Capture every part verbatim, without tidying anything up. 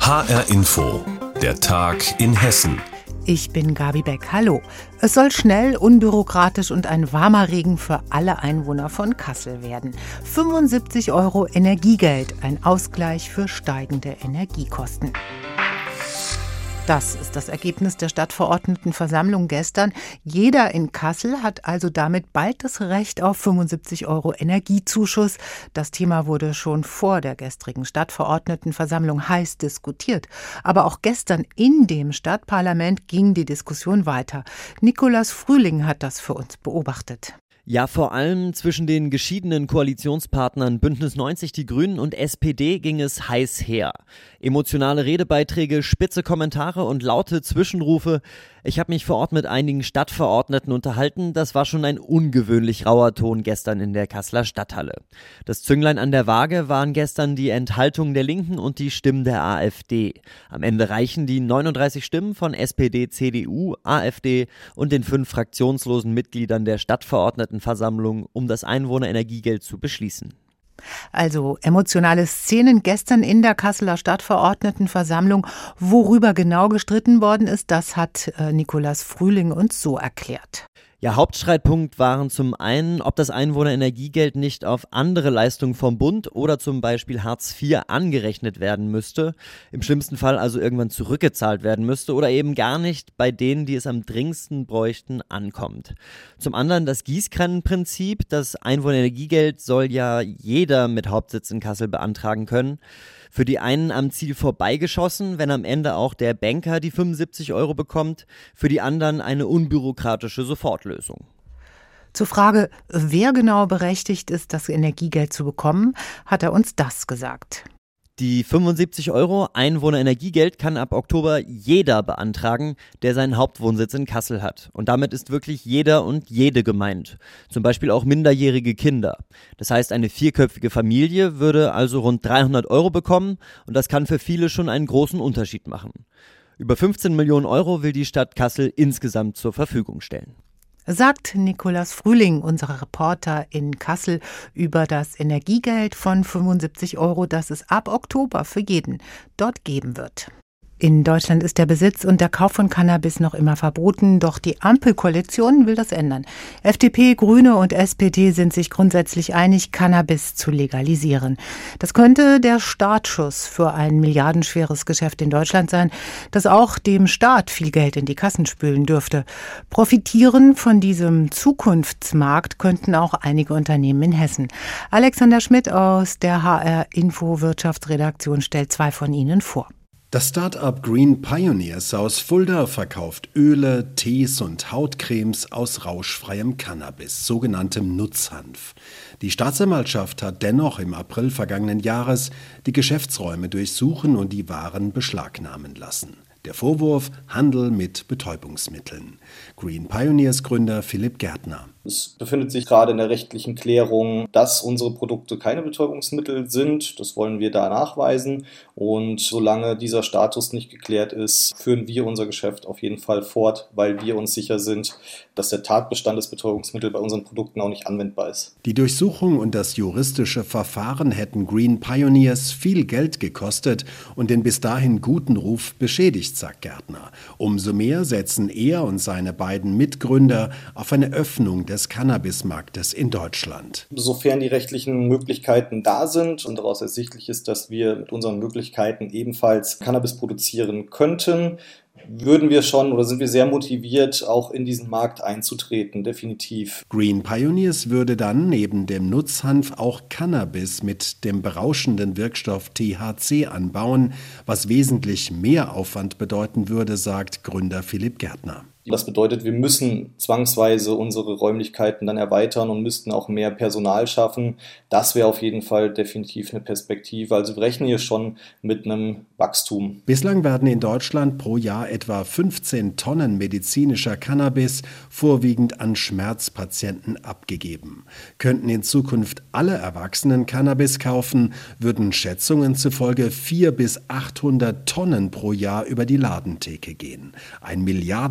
H R Info, der Tag in Hessen. Ich bin Gabi Beck. Hallo. Es soll schnell, unbürokratisch und ein warmer Regen für alle Einwohner von Kassel werden. fünfundsiebzig Euro Energiegeld, ein Ausgleich für steigende Energiekosten. Das ist das Ergebnis der Stadtverordnetenversammlung gestern. Jeder in Kassel hat also damit bald das Recht auf fünfundsiebzig Euro Energiezuschuss. Das Thema wurde schon vor der gestrigen Stadtverordnetenversammlung heiß diskutiert. Aber auch gestern in dem Stadtparlament ging die Diskussion weiter. Nikolaus Frühling hat das für uns beobachtet. Ja, vor allem zwischen den geschiedenen Koalitionspartnern Bündnis neunzig, die Grünen und S P D ging es heiß her. Emotionale Redebeiträge, spitze Kommentare und laute Zwischenrufe. Ich habe mich vor Ort mit einigen Stadtverordneten unterhalten. Das war schon ein ungewöhnlich rauer Ton gestern in der Kasseler Stadthalle. Das Zünglein an der Waage waren gestern die Enthaltung der Linken und die Stimmen der AfD. Am Ende reichen die neununddreißig Stimmen von S P D, C D U, AfD und den fünf fraktionslosen Mitgliedern der Stadtverordnetenversammlung, um das Einwohnerenergiegeld zu beschließen. Also emotionale Szenen gestern in der Kasseler Stadtverordnetenversammlung. Worüber genau gestritten worden ist, das hat äh, Nikolaus Frühling uns so erklärt. Ja, Hauptstreitpunkt waren zum einen, ob das Einwohnerenergiegeld nicht auf andere Leistungen vom Bund oder zum Beispiel Hartz vier angerechnet werden müsste, im schlimmsten Fall also irgendwann zurückgezahlt werden müsste oder eben gar nicht bei denen, die es am dringendsten bräuchten, ankommt. Zum anderen das Gießkannenprinzip. Das Einwohnerenergiegeld soll ja jeder mit Hauptsitz in Kassel beantragen können. Für die einen am Ziel vorbeigeschossen, wenn am Ende auch der Banker die fünfundsiebzig Euro bekommt, für die anderen eine unbürokratische Sofortlösung. Zur Frage, wer genau berechtigt ist, das Energiegeld zu bekommen, hat er uns das gesagt. Die fünfundsiebzig Euro Einwohnerenergiegeld kann ab Oktober jeder beantragen, der seinen Hauptwohnsitz in Kassel hat. Und damit ist wirklich jeder und jede gemeint. Zum Beispiel auch minderjährige Kinder. Das heißt, eine vierköpfige Familie würde also rund dreihundert Euro bekommen und das kann für viele schon einen großen Unterschied machen. Über fünfzehn Millionen Euro will die Stadt Kassel insgesamt zur Verfügung stellen. Sagt Nikolaus Frühling, unser Reporter in Kassel, über das Energiegeld von fünfundsiebzig Euro, das es ab Oktober für jeden dort geben wird. In Deutschland ist der Besitz und der Kauf von Cannabis noch immer verboten, doch die Ampelkoalition will das ändern. F D P, Grüne und S P D sind sich grundsätzlich einig, Cannabis zu legalisieren. Das könnte der Startschuss für ein milliardenschweres Geschäft in Deutschland sein, das auch dem Staat viel Geld in die Kassen spülen dürfte. Profitieren von diesem Zukunftsmarkt könnten auch einige Unternehmen in Hessen. Alexander Schmidt aus der H R Info Wirtschaftsredaktion stellt zwei von ihnen vor. Das Start-up Green Pioneers aus Fulda verkauft Öle, Tees und Hautcremes aus rauschfreiem Cannabis, sogenanntem Nutzhanf. Die Staatsanwaltschaft hat dennoch im April vergangenen Jahres die Geschäftsräume durchsuchen und die Waren beschlagnahmen lassen. Der Vorwurf: Handel mit Betäubungsmitteln. Green Pioneers Gründer Philipp Gärtner. Es befindet sich gerade in der rechtlichen Klärung, dass unsere Produkte keine Betäubungsmittel sind. Das wollen wir da nachweisen. Und solange dieser Status nicht geklärt ist, führen wir unser Geschäft auf jeden Fall fort, weil wir uns sicher sind, dass der Tatbestand des Betäubungsmittels bei unseren Produkten auch nicht anwendbar ist. Die Durchsuchung und das juristische Verfahren hätten Green Pioneers viel Geld gekostet und den bis dahin guten Ruf beschädigt, sagt Gärtner. Umso mehr setzen er und seine beiden Mitgründer auf eine Öffnung des Cannabismarktes in Deutschland. Sofern die rechtlichen Möglichkeiten da sind und daraus ersichtlich ist, dass wir mit unseren Möglichkeiten ebenfalls Cannabis produzieren könnten, würden wir schon oder sind wir sehr motiviert, auch in diesen Markt einzutreten, definitiv. Green Pioneers würde dann neben dem Nutzhanf auch Cannabis mit dem berauschenden Wirkstoff T H C anbauen, was wesentlich mehr Aufwand bedeuten würde, sagt Gründer Philipp Gärtner. Das bedeutet, wir müssen zwangsweise unsere Räumlichkeiten dann erweitern und müssten auch mehr Personal schaffen. Das wäre auf jeden Fall definitiv eine Perspektive. Also wir rechnen hier schon mit einem Wachstum. Bislang werden in Deutschland pro Jahr etwa fünfzehn Tonnen medizinischer Cannabis vorwiegend an Schmerzpatienten abgegeben. Könnten in Zukunft alle Erwachsenen Cannabis kaufen, würden Schätzungen zufolge vierhundert bis achthundert Tonnen pro Jahr über die Ladentheke gehen. Ein milliardenschweres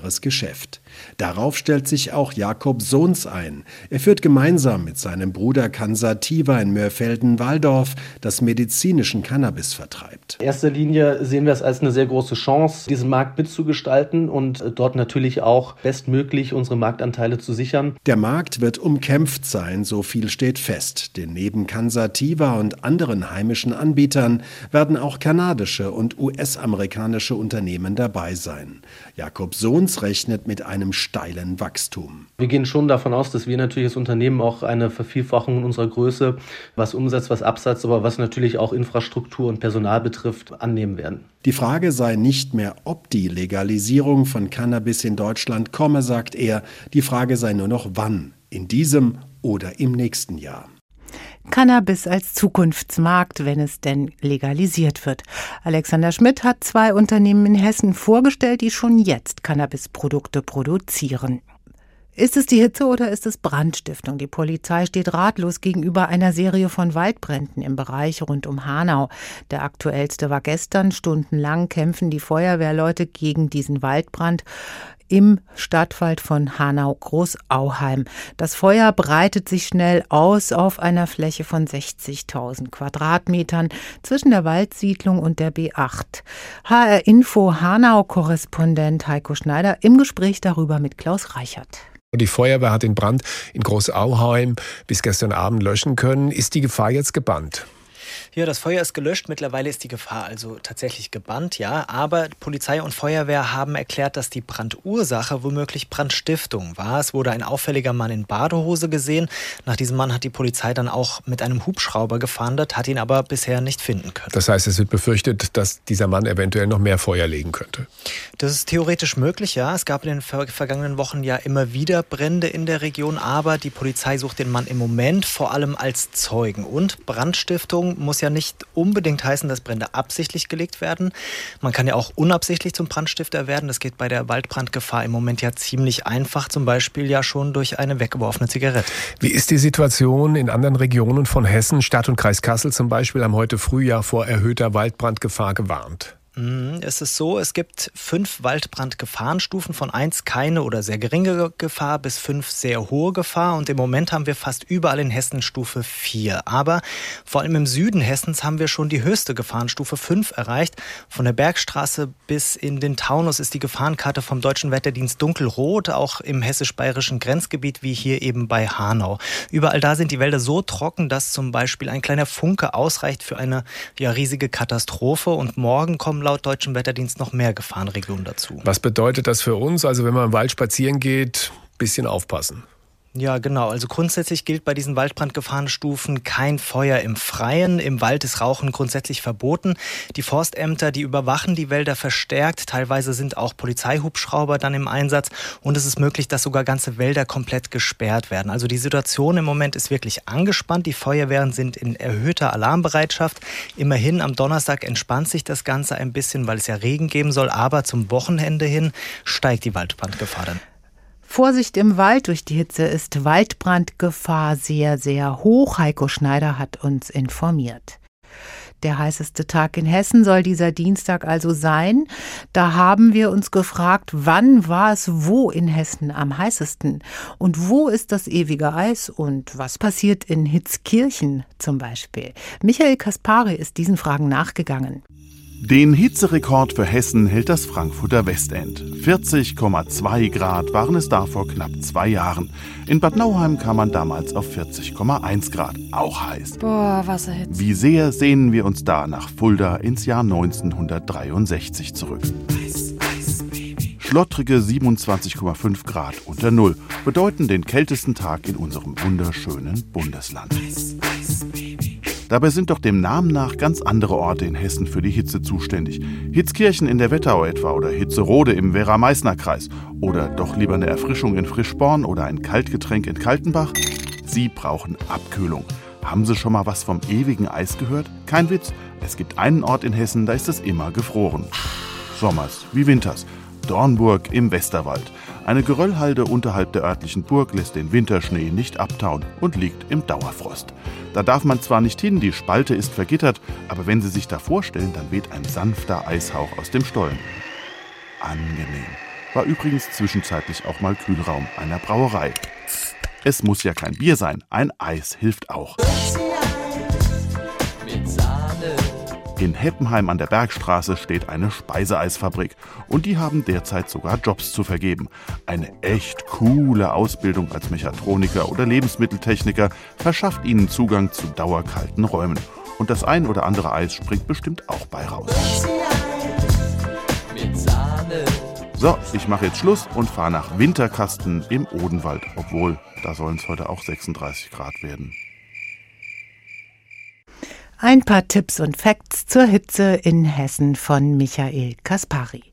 faires Geschäft. Darauf stellt sich auch Jakob Sohns ein. Er führt gemeinsam mit seinem Bruder Cansativa in Mörfelden-Walldorf, das medizinischen Cannabis vertreibt. In erster Linie sehen wir es als eine sehr große Chance, diesen Markt mitzugestalten und dort natürlich auch bestmöglich unsere Marktanteile zu sichern. Der Markt wird umkämpft sein, so viel steht fest. Denn neben Cansativa und anderen heimischen Anbietern werden auch kanadische und U S-amerikanische Unternehmen dabei sein. Jakob Sohns rechnet mit einem steilen Wachstum. Wir gehen schon davon aus, dass wir natürlich als Unternehmen auch eine Vervielfachung unserer Größe, was Umsatz, was Absatz, aber was natürlich auch Infrastruktur und Personal betrifft, annehmen werden. Die Frage sei nicht mehr, ob die Legalisierung von Cannabis in Deutschland komme, sagt er. Die Frage sei nur noch wann, in diesem oder im nächsten Jahr. Cannabis als Zukunftsmarkt, wenn es denn legalisiert wird. Alexander Schmidt hat zwei Unternehmen in Hessen vorgestellt, die schon jetzt Cannabisprodukte produzieren. Ist es die Hitze oder ist es Brandstiftung? Die Polizei steht ratlos gegenüber einer Serie von Waldbränden im Bereich rund um Hanau. Der aktuellste war gestern. Stundenlang kämpfen die Feuerwehrleute gegen diesen Waldbrand im Stadtwald von Hanau-Großauheim. Das Feuer breitet sich schnell aus auf einer Fläche von sechzigtausend Quadratmetern zwischen der Waldsiedlung und der B acht. H R Info Hanau-Korrespondent Heiko Schneider im Gespräch darüber mit Klaus Reichert. Die Feuerwehr hat den Brand in Großauheim bis gestern Abend löschen können. Ist die Gefahr jetzt gebannt? Ja, das Feuer ist gelöscht. Mittlerweile ist die Gefahr also tatsächlich gebannt, ja. Aber Polizei und Feuerwehr haben erklärt, dass die Brandursache womöglich Brandstiftung war. Es wurde ein auffälliger Mann in Badehose gesehen. Nach diesem Mann hat die Polizei dann auch mit einem Hubschrauber gefahndet, hat ihn aber bisher nicht finden können. Das heißt, es wird befürchtet, dass dieser Mann eventuell noch mehr Feuer legen könnte. Das ist theoretisch möglich, ja. Es gab in den ver- vergangenen Wochen ja immer wieder Brände in der Region, aber die Polizei sucht den Mann im Moment vor allem als Zeugen. Und Brandstiftung muss ja nicht unbedingt heißen, dass Brände absichtlich gelegt werden. Man kann ja auch unabsichtlich zum Brandstifter werden. Das geht bei der Waldbrandgefahr im Moment ja ziemlich einfach, zum Beispiel ja schon durch eine weggeworfene Zigarette. Wie ist die Situation in anderen Regionen von Hessen? Stadt und Kreis Kassel zum Beispiel haben heute früh ja vor erhöhter Waldbrandgefahr gewarnt. Es ist so, es gibt fünf Waldbrandgefahrenstufen, von eins keine oder sehr geringe Gefahr bis fünf sehr hohe Gefahr. Und im Moment haben wir fast überall in Hessen Stufe vier. Aber vor allem im Süden Hessens haben wir schon die höchste Gefahrenstufe fünf erreicht. Von der Bergstraße bis in den Taunus ist die Gefahrenkarte vom Deutschen Wetterdienst dunkelrot, auch im hessisch-bayerischen Grenzgebiet wie hier eben bei Hanau. Überall da sind die Wälder so trocken, dass zum Beispiel ein kleiner Funke ausreicht für eine ja, riesige Katastrophe. Und morgen kommen laut Deutschem Wetterdienst noch mehr Gefahrenregionen dazu. Was bedeutet das für uns? Also wenn man im Wald spazieren geht, ein bisschen aufpassen. Ja, genau. Also grundsätzlich gilt bei diesen Waldbrandgefahrenstufen kein Feuer im Freien. Im Wald ist Rauchen grundsätzlich verboten. Die Forstämter, die überwachen die Wälder verstärkt. Teilweise sind auch Polizeihubschrauber dann im Einsatz. Und es ist möglich, dass sogar ganze Wälder komplett gesperrt werden. Also die Situation im Moment ist wirklich angespannt. Die Feuerwehren sind in erhöhter Alarmbereitschaft. Immerhin am Donnerstag entspannt sich das Ganze ein bisschen, weil es ja Regen geben soll. Aber zum Wochenende hin steigt die Waldbrandgefahr dann. Vorsicht im Wald, durch die Hitze ist Waldbrandgefahr sehr, sehr hoch. Heiko Schneider hat uns informiert. Der heißeste Tag in Hessen soll dieser Dienstag also sein. Da haben wir uns gefragt, wann war es wo in Hessen am heißesten? Und wo ist das ewige Eis? Und was passiert in Hitzkirchen zum Beispiel? Michael Kaspari ist diesen Fragen nachgegangen. Den Hitzerekord für Hessen hält das Frankfurter Westend. vierzig Komma zwei Grad waren es da vor knapp zwei Jahren. In Bad Nauheim kam man damals auf vierzig Komma eins Grad. Auch heiß. Boah, Wasserhitze. Wie sehr sehnen wir uns da nach Fulda ins Jahr neunzehnhundertdreiundsechzig zurück. Eis, Eis, Baby. Schlottrige siebenundzwanzig Komma fünf Grad unter Null bedeuten den kältesten Tag in unserem wunderschönen Bundesland. Eis, Eis, Baby. Dabei sind doch dem Namen nach ganz andere Orte in Hessen für die Hitze zuständig. Hitzkirchen in der Wetterau etwa oder Hitzerode im Werra-Meißner-Kreis. Oder doch lieber eine Erfrischung in Frischborn oder ein Kaltgetränk in Kaltenbach? Sie brauchen Abkühlung. Haben Sie schon mal was vom ewigen Eis gehört? Kein Witz, es gibt einen Ort in Hessen, da ist es immer gefroren. Sommers wie Winters. Dornburg im Westerwald. Eine Geröllhalde unterhalb der örtlichen Burg lässt den Winterschnee nicht abtauen und liegt im Dauerfrost. Da darf man zwar nicht hin, die Spalte ist vergittert, aber wenn Sie sich da vorstellen, dann weht ein sanfter Eishauch aus dem Stollen. Angenehm. war übrigens zwischenzeitlich auch mal Kühlraum einer Brauerei. Es muss ja kein Bier sein, ein Eis hilft auch. In Heppenheim an der Bergstraße steht eine Speiseeisfabrik und die haben derzeit sogar Jobs zu vergeben. Eine echt coole Ausbildung als Mechatroniker oder Lebensmitteltechniker verschafft ihnen Zugang zu dauerkalten Räumen. Und das ein oder andere Eis springt bestimmt auch bei raus. So, ich mache jetzt Schluss und fahre nach Winterkasten im Odenwald, obwohl da sollen es heute auch sechsunddreißig Grad werden. Ein paar Tipps und Facts zur Hitze in Hessen von Michael Kaspari.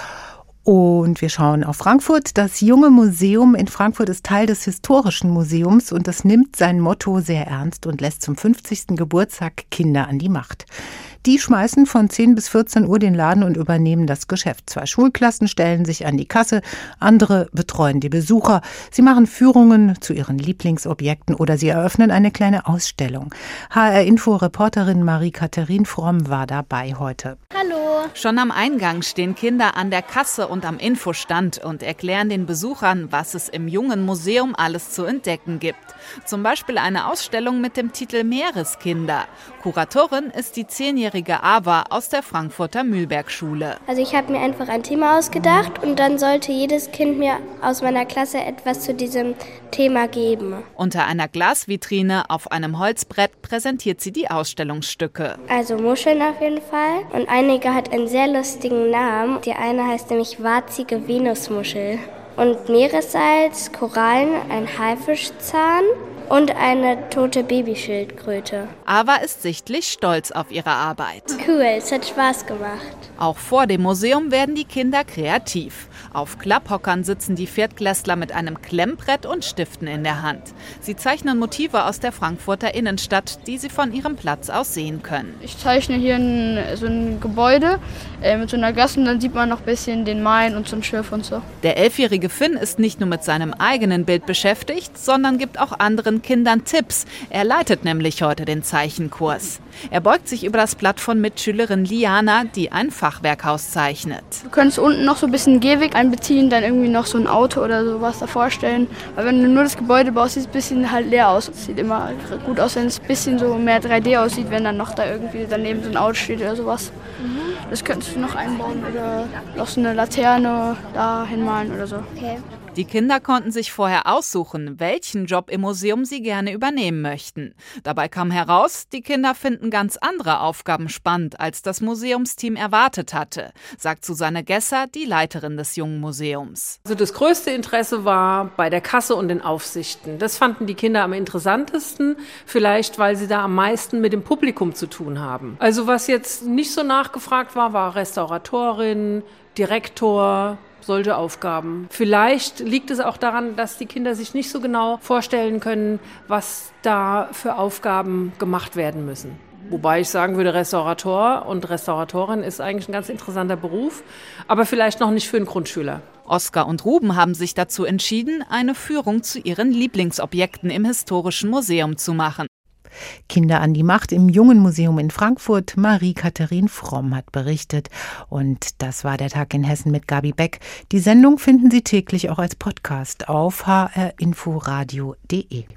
Und wir schauen auf Frankfurt. Das Junge Museum in Frankfurt ist Teil des Historischen Museums und es nimmt sein Motto sehr ernst und lässt zum fünfzigsten Geburtstag Kinder an die Macht. Die schmeißen von zehn bis vierzehn Uhr den Laden und übernehmen das Geschäft. Zwei Schulklassen stellen sich an die Kasse, andere betreuen die Besucher. Sie machen Führungen zu ihren Lieblingsobjekten oder sie eröffnen eine kleine Ausstellung. H R-Info-Reporterin Marie-Katharin Fromm war dabei heute. Hallo. Schon am Eingang stehen Kinder an der Kasse und am Infostand und erklären den Besuchern, was es im Jungen Museum alles zu entdecken gibt. Zum Beispiel eine Ausstellung mit dem Titel Meereskinder. Kuratorin ist die zehnjährige Ava aus der Frankfurter Mühlberg-Schule. Also ich habe mir einfach ein Thema ausgedacht und dann sollte jedes Kind mir aus meiner Klasse etwas zu diesem Thema geben. Unter einer Glasvitrine auf einem Holzbrett präsentiert sie die Ausstellungsstücke. Also Muscheln auf jeden Fall und einige hat einen sehr lustigen Namen. Die eine heißt nämlich warzige Venusmuschel. Und Meeressalz, Korallen, ein Haifischzahn und eine tote Babyschildkröte. Ava ist sichtlich stolz auf ihre Arbeit. Cool, es hat Spaß gemacht. Auch vor dem Museum werden die Kinder kreativ. Auf Klapphockern sitzen die Viertklässler mit einem Klemmbrett und Stiften in der Hand. Sie zeichnen Motive aus der Frankfurter Innenstadt, die sie von ihrem Platz aus sehen können. Ich zeichne hier ein, so ein Gebäude äh, mit so einer Gasse und dann sieht man noch ein bisschen den Main und so ein Schiff und so. Der elfjährige Finn ist nicht nur mit seinem eigenen Bild beschäftigt, sondern gibt auch anderen Kindern Tipps. Er leitet nämlich heute den Zeichenkurs. Er beugt sich über das Blatt von Mitschülerin Liana, die ein Fachwerkhaus zeichnet. Du könntest unten noch so ein bisschen Gehweg einbeziehen, dann irgendwie noch so ein Auto oder sowas davor stellen. Aber wenn du nur das Gebäude baust, sieht es ein bisschen halt leer aus. Es sieht immer gut aus, wenn es ein bisschen so mehr drei D aussieht, wenn dann noch da irgendwie daneben so ein Auto steht oder sowas. Mhm. Das könntest du noch einbauen oder noch so eine Laterne da hinmalen oder so. Okay. Die Kinder konnten sich vorher aussuchen, welchen Job im Museum sie gerne übernehmen möchten. Dabei kam heraus, die Kinder finden ganz andere Aufgaben spannend, als das Museumsteam erwartet hatte, sagt Susanne Gesser, die Leiterin des Jungen Museums. Also das größte Interesse war bei der Kasse und den Aufsichten. Das fanden die Kinder am interessantesten, vielleicht weil sie da am meisten mit dem Publikum zu tun haben. Also was jetzt nicht so nachgefragt war, war Restauratorin, Direktor, solche Aufgaben. Vielleicht liegt es auch daran, dass die Kinder sich nicht so genau vorstellen können, was da für Aufgaben gemacht werden müssen. Wobei ich sagen würde, Restaurator und Restauratorin ist eigentlich ein ganz interessanter Beruf, aber vielleicht noch nicht für einen Grundschüler. Oskar und Ruben haben sich dazu entschieden, eine Führung zu ihren Lieblingsobjekten im Historischen Museum zu machen. Kinder an die Macht im Jungen Museum in Frankfurt. Marie-Katharin Fromm hat berichtet. Und das war der Tag in Hessen mit Gabi Beck. Die Sendung finden Sie täglich auch als Podcast auf h r info radio punkt de.